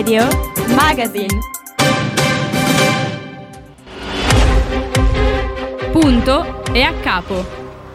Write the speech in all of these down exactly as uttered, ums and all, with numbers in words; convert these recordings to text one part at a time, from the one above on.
Radio Magazine. Punto e a capo.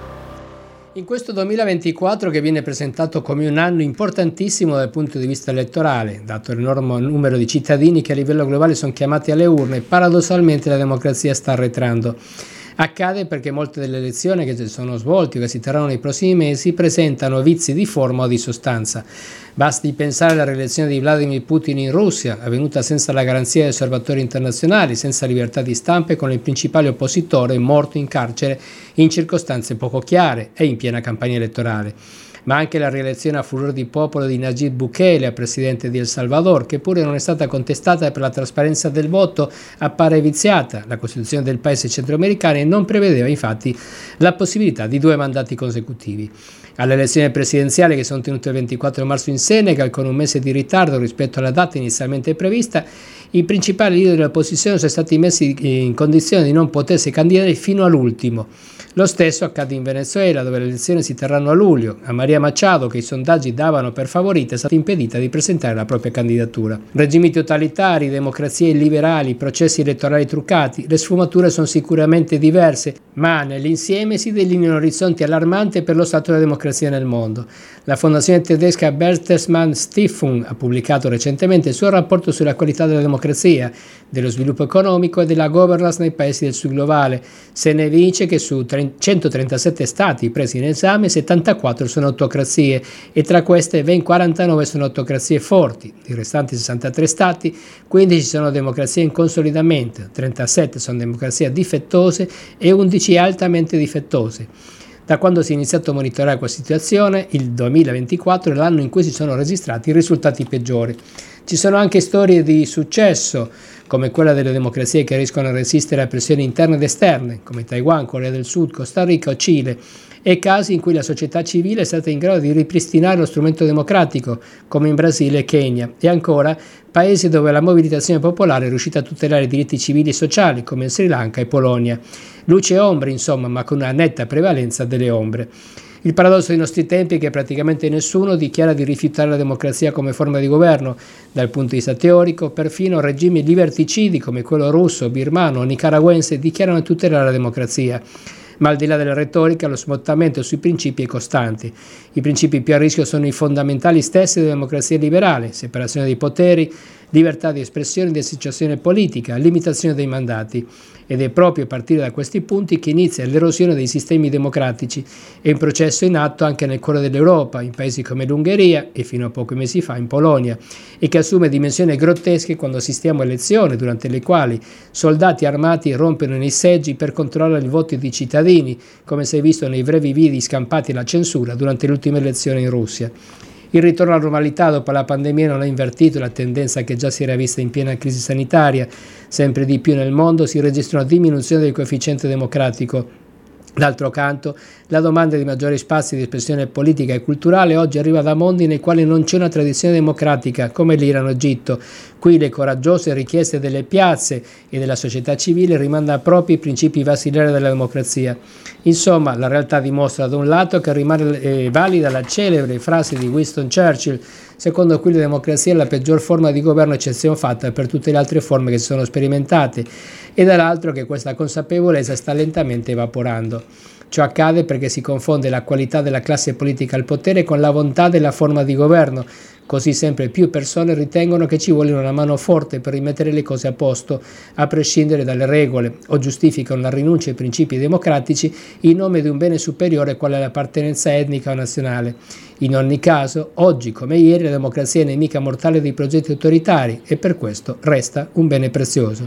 In questo duemilaventiquattro, che viene presentato come un anno importantissimo dal punto di vista elettorale, dato l'enorme numero di cittadini che a livello globale sono chiamati alle urne, paradossalmente la democrazia sta arretrando. Accade perché molte delle elezioni che si sono svolte o che si terranno nei prossimi mesi presentano vizi di forma o di sostanza. Basti pensare alla rielezione di Vladimir Putin in Russia, avvenuta senza la garanzia di osservatori internazionali, senza libertà di stampa e con il principale oppositore morto in carcere in circostanze poco chiare e in piena campagna elettorale. Ma anche la rielezione a furor di popolo di Nayib Bukele a presidente di El Salvador, che pure non è stata contestata per la trasparenza del voto, appare viziata. La Costituzione del paese centroamericano non prevedeva infatti la possibilità di due mandati consecutivi. Alle elezioni presidenziali, che sono tenute il ventiquattro marzo in Senegal con un mese di ritardo rispetto alla data inizialmente prevista, i principali leader dell'opposizione sono stati messi in condizione di non potersi candidare fino all'ultimo. Lo stesso accade in Venezuela, dove le elezioni si terranno a luglio. A Maria Machado, che i sondaggi davano per favorita, è stata impedita di presentare la propria candidatura. Regimi totalitari, democrazie illiberali, processi elettorali truccati, le sfumature sono sicuramente diverse, ma nell'insieme si delineano orizzonti allarmanti per lo stato della democrazia nel mondo. La fondazione tedesca Bertelsmann Stiftung ha pubblicato recentemente il suo rapporto sulla qualità della democrazia, dello sviluppo economico e della governance nei paesi del sud globale. Se ne evince che su centotrentasette stati presi in esame, settantaquattro sono autocrazie e tra queste ben quarantanove sono autocrazie forti. I restanti sessantatré stati, quindici sono democrazie in consolidamento, trentasette sono democrazie difettose e undici altamente difettose. Da quando si è iniziato a monitorare questa situazione, il duemilaventiquattro è l'anno in cui si sono registrati i risultati peggiori. Ci sono anche storie di successo, come quella delle democrazie che riescono a resistere a pressioni interne ed esterne, come Taiwan, Corea del Sud, Costa Rica o Cile, e casi in cui la società civile è stata in grado di ripristinare lo strumento democratico, come in Brasile e Kenya, e ancora paesi dove la mobilitazione popolare è riuscita a tutelare i diritti civili e sociali, come in Sri Lanka e Polonia. Luce e ombre, insomma, ma con una netta prevalenza delle ombre. Il paradosso dei nostri tempi è che praticamente nessuno dichiara di rifiutare la democrazia come forma di governo. Dal punto di vista teorico, perfino regimi liberticidi come quello russo, birmano o nicaragüense dichiarano di tutelare la democrazia. Ma al di là della retorica, lo smottamento sui principi è costante. I principi più a rischio sono i fondamentali stessi della democrazia liberale: separazione dei poteri, libertà di espressione e di associazione politica, limitazione dei mandati. Ed è proprio a partire da questi punti che inizia l'erosione dei sistemi democratici. È un processo in atto anche nel cuore dell'Europa, in paesi come l'Ungheria e fino a pochi mesi fa in Polonia, e che assume dimensioni grottesche quando assistiamo a elezioni durante le quali soldati armati rompono nei seggi per controllare il voto dei cittadini, come si è visto nei brevi video scampati alla censura durante le ultime elezioni in Russia. Il ritorno alla normalità dopo la pandemia non ha invertito la tendenza che già si era vista in piena crisi sanitaria. Sempre di più nel mondo si registra una diminuzione del coefficiente democratico. D'altro canto, la domanda di maggiori spazi di espressione politica e culturale oggi arriva da mondi nei quali non c'è una tradizione democratica, come l'Iran o l'Egitto. Qui le coraggiose richieste delle piazze e della società civile rimandano a propri i principi basilari della democrazia. Insomma, la realtà dimostra da un lato che rimane eh, valida la celebre frase di Winston Churchill, secondo cui la democrazia è la peggior forma di governo, eccezione fatta per tutte le altre forme che si sono sperimentate, e dall'altro che questa consapevolezza sta lentamente evaporando. Ciò accade perché si confonde la qualità della classe politica al potere con la bontà della forma di governo. Così sempre più persone ritengono che ci vuole una mano forte per rimettere le cose a posto, a prescindere dalle regole, o giustificano la rinuncia ai principi democratici in nome di un bene superiore quale l'appartenenza etnica o nazionale. In ogni caso, oggi come ieri, la democrazia è nemica mortale dei progetti autoritari e per questo resta un bene prezioso.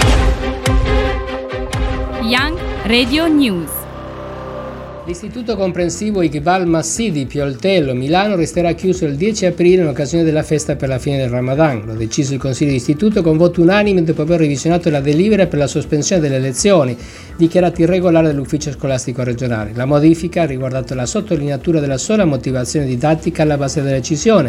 Young Radio News. L'istituto comprensivo Iqbal Masih di Pioltello, Milano, resterà chiuso il dieci aprile in occasione della festa per la fine del Ramadan. Lo ha deciso il Consiglio di Istituto con voto unanime dopo aver revisionato la delibera per la sospensione delle lezioni, dichiarata irregolare dall'ufficio scolastico regionale. La modifica ha riguardato la sottolineatura della sola motivazione didattica alla base della decisione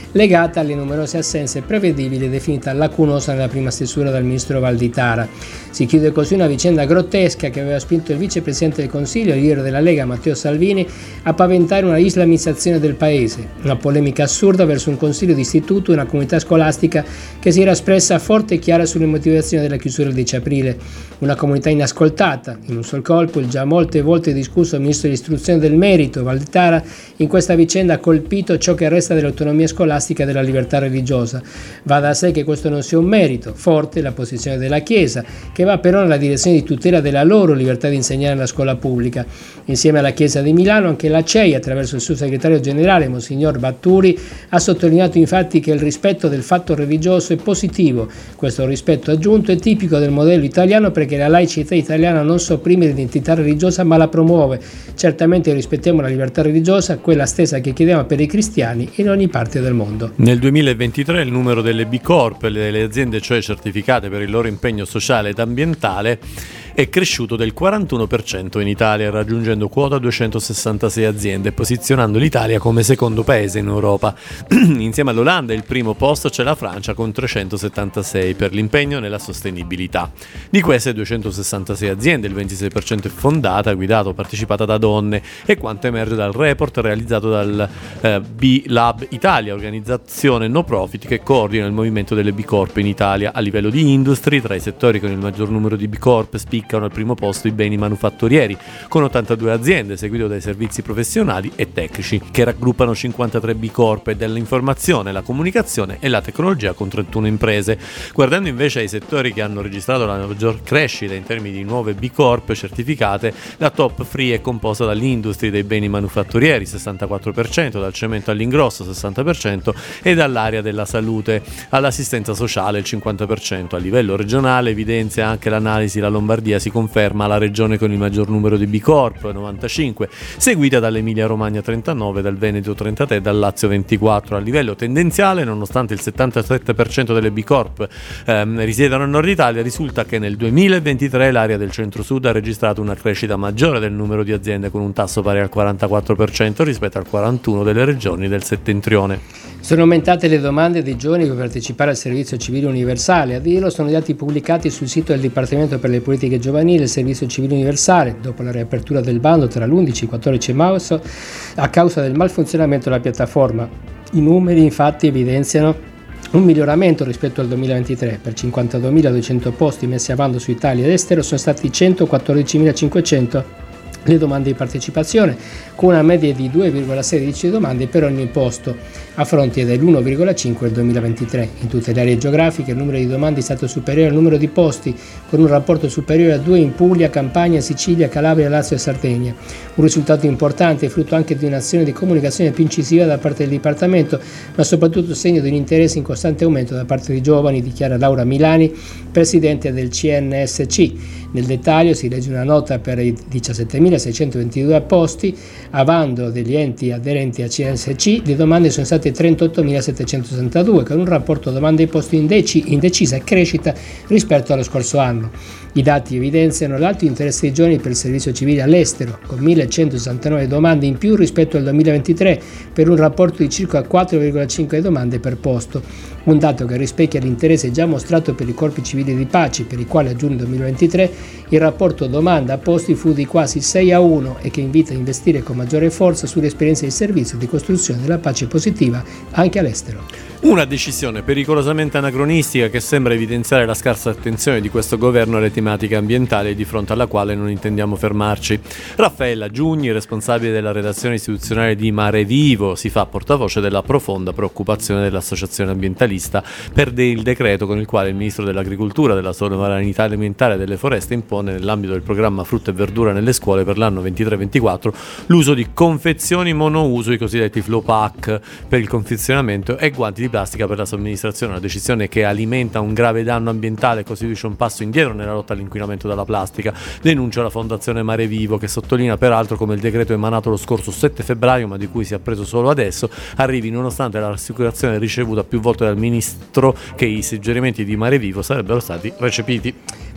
legata alle numerose assenze prevedibili definita lacunosa nella prima stesura dal ministro Valditara. Si chiude così una vicenda grottesca che aveva spinto il vicepresidente del Consiglio, il leader della Lega Matteo Salvini, a paventare una islamizzazione del paese, una polemica assurda verso un consiglio di istituto e una comunità scolastica che si era espressa forte e chiara sulle motivazioni della chiusura il dieci aprile, una comunità inascoltata. In un sol colpo il già molte volte discusso ministro dell'istruzione del merito Valditara in questa vicenda ha colpito ciò che resta dell'autonomia scolastica e della libertà religiosa. Va da sé che questo non sia un merito, forte la posizione della Chiesa, che va però nella direzione di tutela della loro libertà di insegnare nella scuola pubblica. Insieme alla Chiesa di Milano anche la C E I, attraverso il suo segretario generale Monsignor Batturi, ha sottolineato infatti che il rispetto del fatto religioso è positivo. Questo rispetto aggiunto è tipico del modello italiano perché la laicità italiana non sopprime l'identità religiosa ma la promuove. Certamente rispettiamo la libertà religiosa, quella stessa che chiediamo per i cristiani in ogni parte del mondo. Nel duemilaventitré il numero delle B Corp, delle aziende cioè certificate per il loro impegno sociale ed ambientale, è cresciuto del quarantuno per cento in Italia, raggiungendo quota duecentosessantasei aziende, posizionando l'Italia come secondo paese in Europa. Insieme all'Olanda il primo posto c'è la Francia con trecentosettantasei per l'impegno nella sostenibilità. Di queste duecentosessantasei aziende il ventisei per cento è fondata, guidata o partecipata da donne, e quanto emerge dal report realizzato dal eh, B-Lab Italia, organizzazione no profit che coordina il movimento delle B Corp in Italia. A livello di industry, tra i settori con il maggior numero di B Corp spiccano al primo posto i beni manufatturieri, con ottantadue aziende, seguito dai servizi professionali e tecnici, che raggruppano cinquantatré B Corp, e dell'informazione, la comunicazione e la tecnologia con trentuno imprese. Guardando invece ai settori che hanno registrato la maggior crescita in termini di nuove B Corp certificate, la top three è composta dall'industria dei beni manufatturieri, sessantaquattro per cento, dal cemento all'ingrosso, sessanta per cento, e dall'area della salute all'assistenza sociale, il cinquanta per cento. A livello regionale evidenzia anche l'analisi la Lombardia si conferma la regione con il maggior numero di B Corp, novantacinque, seguita dall'Emilia Romagna trentanove, dal Veneto trentatré e dal Lazio ventiquattro. A livello tendenziale, nonostante il settantasette per cento delle B Corp ehm, risiedano in Nord Italia, risulta che nel duemilaventitré l'area del centro-sud ha registrato una crescita maggiore del numero di aziende, con un tasso pari al quarantaquattro per cento rispetto al quarantuno delle regioni del settentrione. Sono aumentate le domande dei giovani per partecipare al servizio civile universale. A dirlo sono i dati pubblicati sul sito del Dipartimento per le Politiche Giovanili, il Servizio Civile Universale, dopo la riapertura del bando tra l'undici e il quattordici marzo a causa del malfunzionamento della piattaforma. I numeri infatti evidenziano un miglioramento rispetto al duemilaventitré. Per cinquantaduemiladuecento posti messi a bando su Italia ed estero sono stati centoquattordicimilacinquecento le domande di partecipazione, con una media di due virgola sedici domande per ogni posto, a fronte dell'uno virgola cinque del duemilaventitré. In tutte le aree geografiche il numero di domande è stato superiore al numero di posti, con un rapporto superiore a due in Puglia, Campania, Sicilia, Calabria, Lazio e Sardegna. Un risultato importante, frutto anche di un'azione di comunicazione più incisiva da parte del Dipartimento, ma soprattutto segno di un interesse in costante aumento da parte dei giovani, dichiara Laura Milani, presidente del C N S C. Nel dettaglio si legge una nota per i diciassettemilaseicentoventidue posti a bando degli enti aderenti a C N S C. Le domande sono state trentottomilasettecentosessantadue, con un rapporto domande e posti indeci, in decisa crescita rispetto allo scorso anno. I dati evidenziano l'alto interesse dei giovani per il servizio civile all'estero, con millecentosessantanove domande in più rispetto al duemilaventitré, per un rapporto di circa quattro virgola cinque domande per posto. Un dato che rispecchia l'interesse già mostrato per i corpi civili di pace, per i quali a giugno duemilaventitré il rapporto domanda a posti fu di quasi sei a uno e che invita a investire con maggiore forza sulle esperienze di servizio di costruzione della pace positiva anche all'estero. Una decisione pericolosamente anacronistica che sembra evidenziare la scarsa attenzione di questo governo alle tematiche ambientali, di fronte alla quale non intendiamo fermarci. Raffaella Giugni, responsabile della redazione istituzionale di Mare Vivo, si fa portavoce della profonda preoccupazione dell'associazione ambientalista per il decreto con il quale il ministro dell'Agricoltura, della sovranità alimentare e delle foreste impone, nell'ambito del programma Frutta e Verdura nelle scuole per l'anno ventitré ventiquattro, l'uso di confezioni monouso, i cosiddetti flow pack, per il confezionamento e guanti di plastica per la somministrazione. Una decisione che alimenta un grave danno ambientale e costituisce un passo indietro nella lotta all'inquinamento dalla plastica, denuncia la Fondazione Mare Vivo, che sottolinea peraltro come il decreto emanato lo scorso sette febbraio, ma di cui si è appreso solo adesso, arrivi nonostante la rassicurazione ricevuta più volte dal ministro che i suggerimenti di Mare Vivo sarebbero stati recepiti.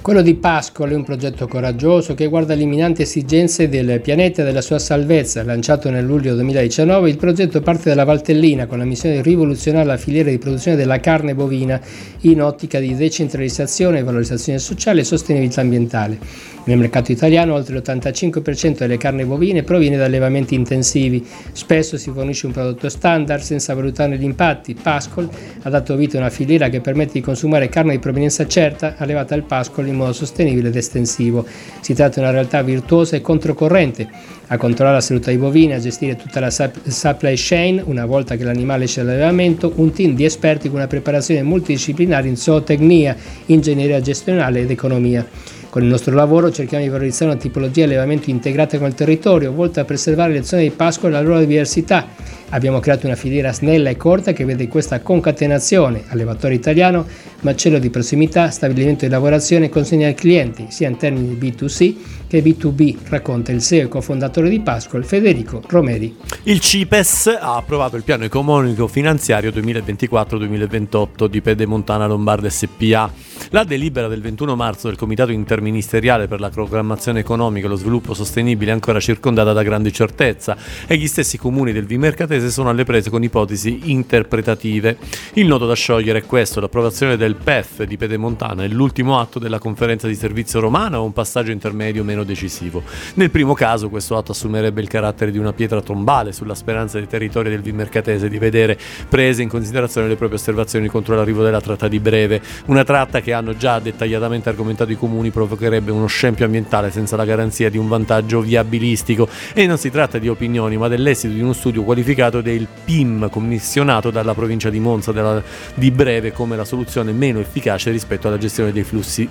Quello di Pascol è un progetto coraggioso che guarda alle imminenti esigenze del pianeta e della sua salvezza. Lanciato nel luglio duemiladiciannove, il progetto parte dalla Valtellina con la missione di rivoluzionare la filiera di produzione della carne bovina in ottica di decentralizzazione, valorizzazione sociale e sostenibilità ambientale. Nel mercato italiano oltre l'ottantacinque per cento delle carni bovine proviene da allevamenti intensivi. Spesso si fornisce un prodotto standard senza valutarne gli impatti. Pascol ha dato vita a una filiera che permette di consumare carne di provenienza certa allevata al pascolo in modo sostenibile ed estensivo. Si tratta di una realtà virtuosa e controcorrente, a controllare la salute dei bovini, a gestire tutta la supply chain una volta che l'animale esce dall'allevamento, un team di esperti con una preparazione multidisciplinare in zootecnia, ingegneria gestionale ed economia. Con il nostro lavoro cerchiamo di valorizzare una tipologia di allevamento integrata con il territorio, volta a preservare le zone di pascolo e la loro diversità. Abbiamo creato una filiera snella e corta che vede questa concatenazione: allevatore italiano, macello di prossimità, stabilimento di lavorazione e consegna ai clienti, sia in termini di B due C che B due B, racconta il C E O e cofondatore di Pascol, Federico Romeri. Il CIPES ha approvato il piano economico finanziario duemilaventiquattro duemilaventotto di Pedemontana Lombarda S P A. La delibera del ventuno marzo del Comitato Interministeriale per la Programmazione Economica e lo Sviluppo Sostenibile è ancora circondata da grande certezza e gli stessi comuni del Vimercatese sono alle prese con ipotesi interpretative. Il nodo da sciogliere è questo: l'approvazione del P E F di Pedemontana è l'ultimo atto della conferenza di servizio romana o un passaggio intermedio meno decisivo? Nel primo caso questo atto assumerebbe il carattere di una pietra tombale sulla speranza dei territori del Vimercatese di vedere prese in considerazione le proprie osservazioni contro l'arrivo della tratta di breve, una tratta che hanno già dettagliatamente argomentato i comuni provocherebbe uno scempio ambientale senza la garanzia di un vantaggio viabilistico. E non si tratta di opinioni ma dell'esito di uno studio qualificato del P I M commissionato dalla provincia di Monza della, di breve come la soluzione meno efficace rispetto alla gestione dei flussi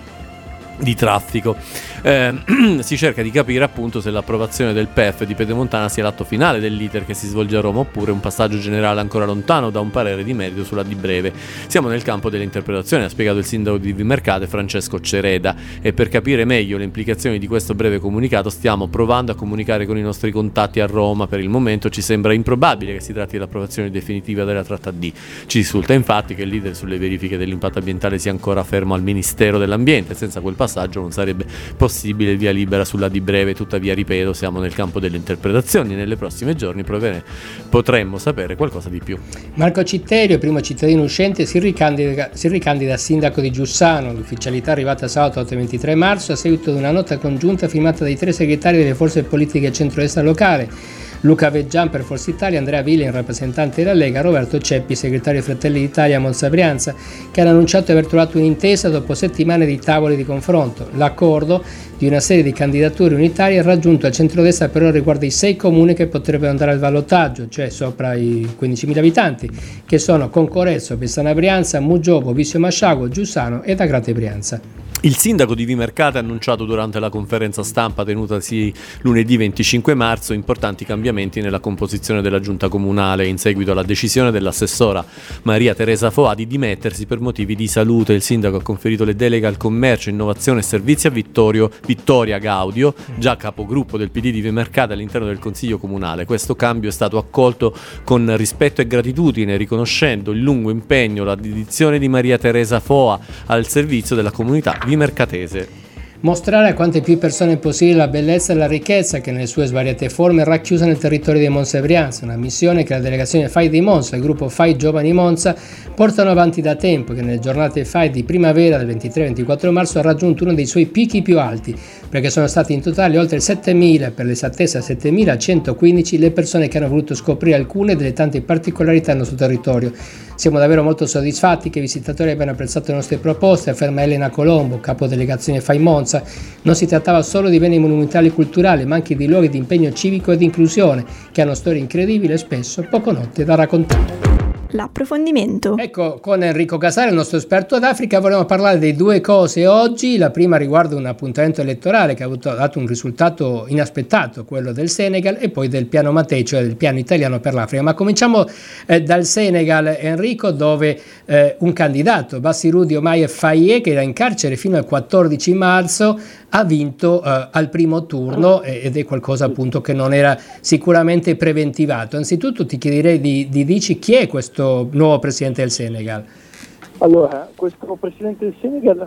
di traffico. Eh, si cerca di capire appunto se l'approvazione del P E F di Pedemontana sia l'atto finale dell'iter che si svolge a Roma oppure un passaggio generale ancora lontano da un parere di merito sulla di breve. Siamo nel campo delle interpretazioni, ha spiegato il sindaco di Vimercate Francesco Cereda, e per capire meglio le implicazioni di questo breve comunicato stiamo provando a comunicare con i nostri contatti a Roma. Per il momento ci sembra improbabile che si tratti dell'approvazione definitiva della tratta D. Ci risulta infatti che l'iter sulle verifiche dell'impatto ambientale sia ancora fermo al Ministero dell'Ambiente. Senza quel passaggio non sarebbe possibile via libera sulla di breve. Tuttavia, ripeto, siamo nel campo delle interpretazioni e nelle prossime giorni provene, potremmo sapere qualcosa di più. Marco Citterio, primo cittadino uscente, si ricandida, si ricandida a sindaco di Giussano. L'ufficialità è arrivata sabato ventitré marzo a seguito di una nota congiunta firmata dai tre segretari delle forze politiche centrodestra locale: Luca Veggian per Forza Italia, Andrea Villen, rappresentante della Lega, Roberto Ceppi, segretario Fratelli d'Italia a Monza Brianza, che hanno annunciato di aver trovato un'intesa dopo settimane di tavoli di confronto. L'accordo di una serie di candidature unitarie raggiunto al centrodestra però riguarda i sei comuni che potrebbero andare al ballottaggio, cioè sopra i quindicimila abitanti, che sono Concorezzo, Pessana Brianza, Muggiovo, Visio Masciago, Giussano ed Agrate Brianza. Il sindaco di Vimercate ha annunciato durante la conferenza stampa tenutasi lunedì venticinque marzo importanti cambiamenti nella composizione della giunta comunale in seguito alla decisione dell'assessora Maria Teresa Foà di dimettersi per motivi di salute. Il sindaco ha conferito le deleghe al commercio, innovazione e servizi a Vittorio, Vittoria Gaudio, già capogruppo del P D di Vimercate all'interno del Consiglio Comunale. Questo cambio è stato accolto con rispetto e gratitudine, riconoscendo il lungo impegno, la dedizione di Maria Teresa Foà al servizio della comunità vimercatese. Mostrare a quante più persone possibile la bellezza e la ricchezza che nelle sue svariate forme è racchiusa nel territorio di Monza e Brianza, una missione che la delegazione F A I di Monza e il gruppo F A I Giovani Monza portano avanti da tempo, che nelle giornate F A I di primavera del ventitré ventiquattro marzo ha raggiunto uno dei suoi picchi più alti, perché sono stati in totale oltre settemila, per l'esattezza settemilacentoquindici, le persone che hanno voluto scoprire alcune delle tante particolarità del nostro territorio. Siamo davvero molto soddisfatti che i visitatori abbiano apprezzato le nostre proposte, afferma Elena Colombo, capodelegazione F A I Monza. Non si trattava solo di beni monumentali e culturali, ma anche di luoghi di impegno civico e di inclusione, che hanno storie incredibili e spesso poco note da raccontare. L'approfondimento. Ecco, con Enrico Casale, il nostro esperto d'Africa, vogliamo parlare di due cose oggi. La prima riguarda un appuntamento elettorale che ha avuto, dato un risultato inaspettato, quello del Senegal, e poi del piano Mattei, cioè del piano italiano per l'Africa. Ma cominciamo eh, dal Senegal, Enrico, dove eh, un candidato, Bassirou Diomaye Faye, che era in carcere fino al quattordici marzo, ha vinto eh, al primo turno, eh, ed è qualcosa appunto che non era sicuramente preventivato. Anzitutto ti chiederei di, di dici chi è questo nuovo presidente del Senegal. Allora, questo presidente del Senegal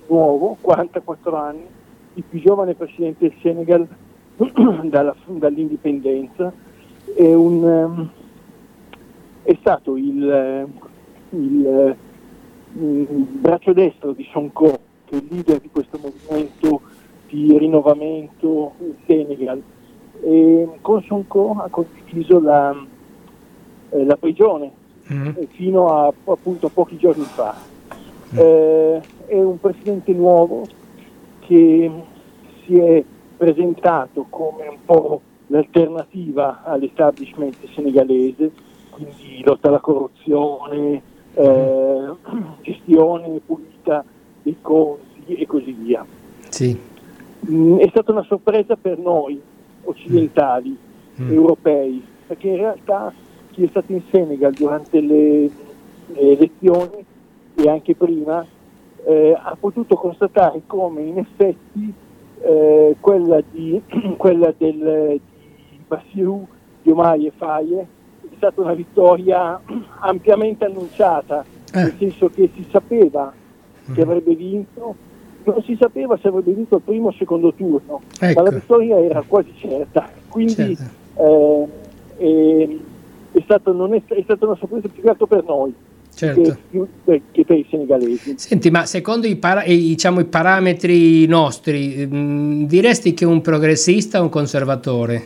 nuovo, quarantaquattro anni, il più giovane presidente del Senegal dalla, dall'indipendenza, è, un, um, è stato il, il, il braccio destro di Sonko, che è il leader di questo movimento di rinnovamento in Senegal, e con Sonko ha condiviso la, eh, la prigione mm. eh, fino a appunto a pochi giorni fa. Mm. Eh, è un presidente nuovo che si è presentato come un po' l'alternativa all'establishment senegalese, quindi lotta alla corruzione, eh, gestione pulita dei conti e così via. Sì. Mm, è stata una sorpresa per noi occidentali, mm. europei, perché in realtà chi è stato in Senegal durante le, le elezioni e anche prima eh, ha potuto constatare come in effetti eh, quella, di, quella del, di Bassirou Diomaye Faye è stata una vittoria ampiamente annunciata, eh. nel senso che si sapeva mm. che avrebbe vinto. Non si sapeva se avrebbe vinto il primo o il secondo turno, ecco. ma la vittoria era quasi certa, quindi certo. eh, è, è, stato, non è, è stata una sorpresa più che altro per noi, certo. che, più, per, che per i senegalesi. Senti, ma secondo i, para, i, diciamo, i parametri nostri, mh, diresti che è un progressista o un conservatore?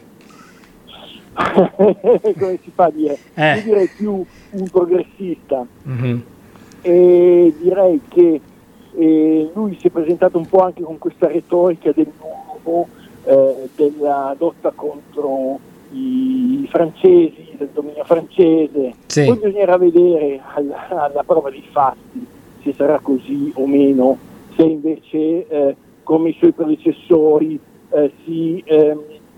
Come si fa a dire? Eh. Io direi più un progressista, mm-hmm. e direi che E lui si è presentato un po' anche con questa retorica del nuovo, eh, della lotta contro i, i francesi, del dominio francese. Sì. Poi bisognerà vedere alla, alla prova dei fatti se sarà così o meno, se invece eh, come i suoi predecessori eh, si ehm,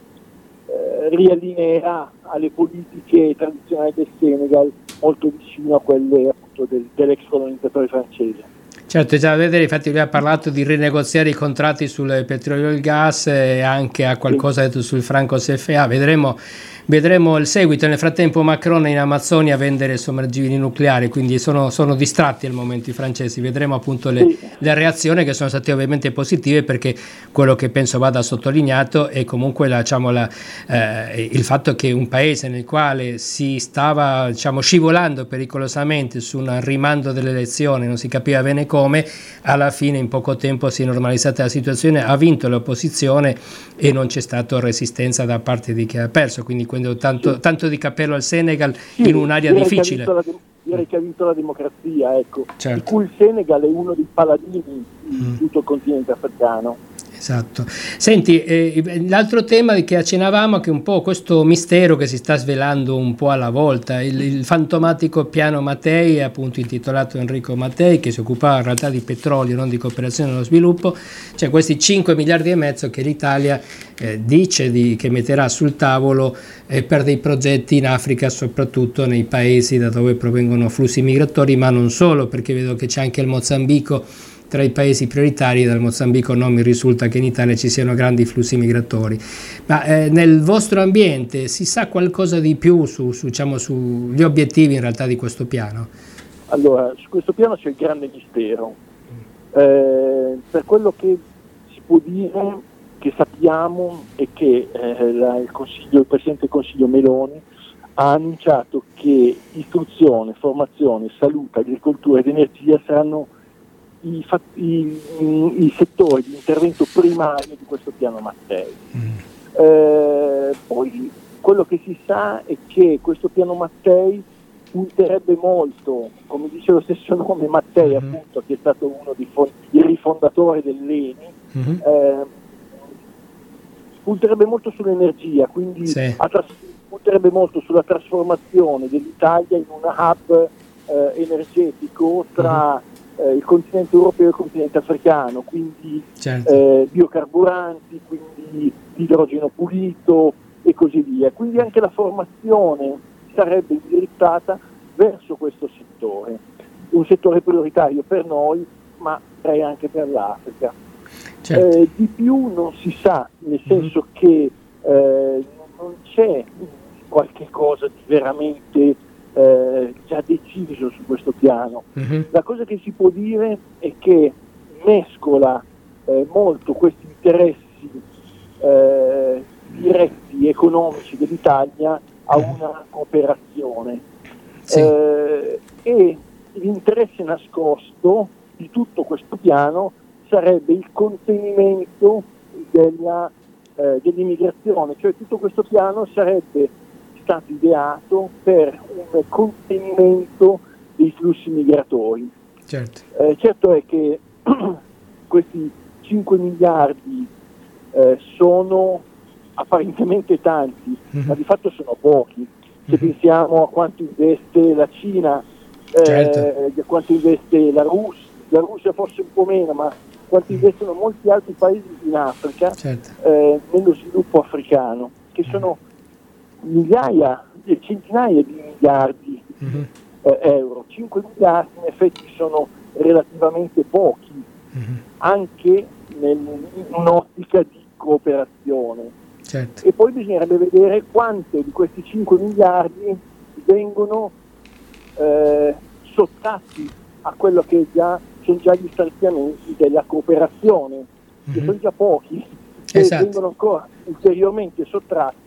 eh, riallineerà alle politiche tradizionali del Senegal, molto vicino a quelle appunto del, dell'ex colonizzatore francese. Certo, già da vedere, infatti lui ha parlato di rinegoziare i contratti sul petrolio e il gas e anche ha qualcosa detto sul franco C F A, vedremo, vedremo il seguito. Nel frattempo Macron è in Amazzonia a vendere sommergibili nucleari, quindi sono, sono distratti al momento i francesi, vedremo appunto le, sì. le reazioni che sono state ovviamente positive, perché quello che penso vada sottolineato è comunque la, diciamo, la, eh, il fatto che un paese nel quale si stava diciamo, scivolando pericolosamente su un rimando delle elezioni, non si capiva bene come, come alla fine in poco tempo si è normalizzata la situazione, ha vinto l'opposizione e non c'è stata resistenza da parte di chi ha perso, quindi tanto, sì. tanto di cappello al Senegal sì, in un'area difficile. Che de- direi che ha vinto la democrazia, ecco, certo. di cui il Senegal è uno dei paladini di mm. tutto il continente africano. Esatto. Senti, eh, l'altro tema che accennavamo è che un po' questo mistero che si sta svelando un po' alla volta, il, il fantomatico piano Mattei, appunto intitolato Enrico Mattei, che si occupava in realtà di petrolio, non di cooperazione allo sviluppo, cioè questi cinque miliardi e mezzo che l'Italia eh, dice di, che metterà sul tavolo eh, per dei progetti in Africa, soprattutto nei paesi da dove provengono flussi migratori, ma non solo, perché vedo che c'è anche il Mozambico tra i paesi prioritari. Dal Mozambico non mi risulta che in Italia ci siano grandi flussi migratori, ma eh, nel vostro ambiente si sa qualcosa di più su, su, diciamo, sugli obiettivi in realtà di questo piano? Allora, su questo piano c'è il grande mistero, eh, per quello che si può dire, che sappiamo, è che eh, la, il, consiglio, il Presidente del Consiglio Meloni ha annunciato che istruzione, formazione, salute, agricoltura ed energia saranno I, i, i settori di intervento primario di questo piano Mattei. Mm. Eh, poi quello che si sa è che questo piano Mattei punterebbe molto, come dice lo stesso nome Mattei, mm-hmm. appunto, che è stato uno dei fond- il rifondatore dell'E N I, mm-hmm. eh, punterebbe molto sull'energia, quindi sì. attras- punterebbe molto sulla trasformazione dell'Italia in un hub eh, energetico tra mm-hmm. Eh, il continente europeo e il continente africano, quindi certo. eh, biocarburanti, quindi idrogeno pulito e così via. Quindi anche la formazione sarebbe indirizzata verso questo settore, un settore prioritario per noi, ma direi anche per l'Africa. Certo. Eh, di più non si sa, nel senso mm-hmm. che eh, non c'è qualche cosa di veramente Eh, già deciso su questo piano. Uh-huh. La cosa che si può dire è che mescola eh, molto questi interessi eh, diretti economici dell'Italia a una cooperazione. Sì. Eh, e l'interesse nascosto di tutto questo piano sarebbe il contenimento della, eh, dell'immigrazione, cioè tutto questo piano sarebbe stato ideato per un contenimento dei flussi migratori. Certo. Eh, certo è che questi cinque miliardi eh, sono apparentemente tanti, mm-hmm. ma di fatto sono pochi. Se mm-hmm. pensiamo a quanto investe la Cina, eh, certo. a quanto investe la Russia, la Russia forse un po' meno, ma quanto investono molti altri paesi in Africa, certo. eh, nello sviluppo africano, che sono migliaia, centinaia di miliardi mm-hmm. eh, euro. cinque miliardi in effetti sono relativamente pochi, mm-hmm. anche nel, in un'ottica di cooperazione. Certo. E poi bisognerebbe vedere quante di questi cinque miliardi vengono eh, sottratti a quello che già sono già gli stanziamenti della cooperazione, che mm-hmm. sono già pochi, e esatto. vengono ancora ulteriormente sottratti.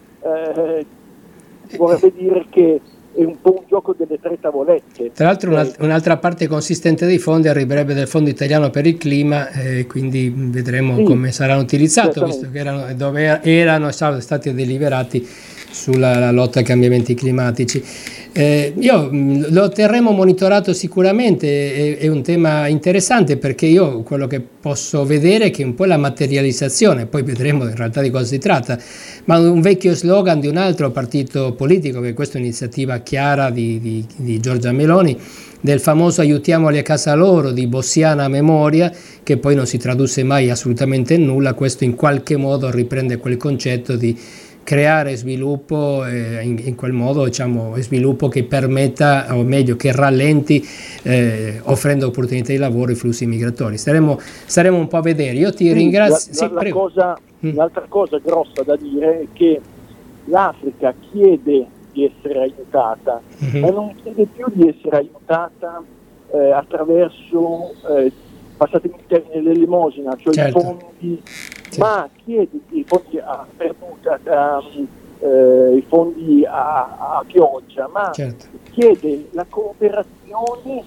Eh, vorrebbe dire che è un po' un gioco delle tre tavolette. Tra l'altro eh, un'altra parte consistente dei fondi arriverebbe dal Fondo Italiano per il Clima, eh, quindi vedremo sì, come saranno utilizzati, visto che erano, dove erano stati deliberati sulla lotta ai cambiamenti climatici. Eh, io mh, lo terremo monitorato sicuramente, è, è un tema interessante, perché io quello che posso vedere è che un po' la materializzazione, poi vedremo in realtà di cosa si tratta, ma un vecchio slogan di un altro partito politico, che questa è un'iniziativa chiara di, di, di Giorgia Meloni, del famoso aiutiamoli a casa loro di bossiana memoria, che poi non si tradusse mai assolutamente in nulla. Questo in qualche modo riprende quel concetto di creare sviluppo, eh, in, in quel modo diciamo sviluppo che permetta, o meglio che rallenti, eh, offrendo opportunità di lavoro ai flussi migratori. Staremo, staremo un po' a vedere. Io ti sì, ringrazio. La, la, sì, la cosa, mm. L'altra cosa grossa da dire è che l'Africa chiede di essere aiutata, mm-hmm. ma non chiede più di essere aiutata eh, attraverso, eh, passatemi il termine, l'elemosina, cioè certo. i fondi, sì. ma chiede i fondi a permuta, a, eh, i fondi a, a pioggia, ma certo. chiede la cooperazione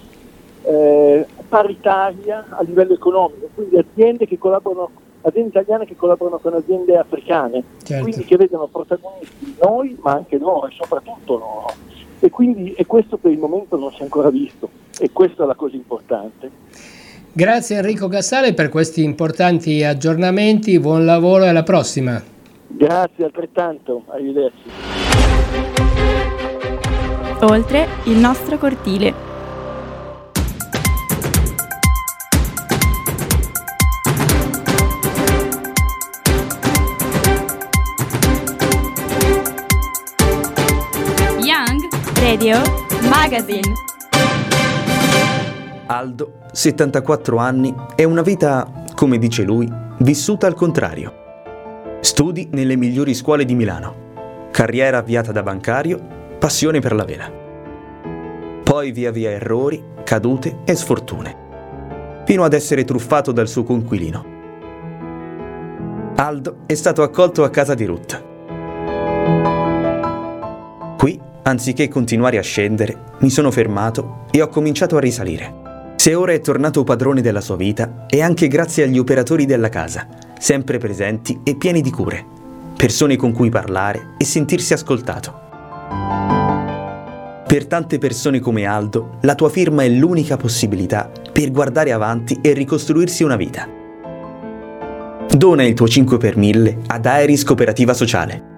eh, paritaria a livello economico, quindi aziende che collaborano, aziende italiane che collaborano con aziende africane, certo. quindi che vedono protagonisti noi, ma anche loro, e soprattutto loro. E quindi e questo per il momento non si è ancora visto, e questa è la cosa importante. Grazie Enrico Casale per questi importanti aggiornamenti, buon lavoro e alla prossima. Grazie altrettanto, arrivederci. Oltre il nostro cortile. Radio Magazine. Aldo, settantaquattro anni, è una vita, come dice lui, vissuta al contrario. Studi nelle migliori scuole di Milano, carriera avviata da bancario, passione per la vela. Poi via via errori, cadute e sfortune, fino ad essere truffato dal suo coinquilino. Aldo è stato accolto a casa di Ruth. Qui, anziché continuare a scendere, mi sono fermato e ho cominciato a risalire. Se ora è tornato padrone della sua vita, è anche grazie agli operatori della casa, sempre presenti e pieni di cure, persone con cui parlare e sentirsi ascoltato. Per tante persone come Aldo, la tua firma è l'unica possibilità per guardare avanti e ricostruirsi una vita. Dona il tuo cinque per mille ad Aeris Cooperativa Sociale.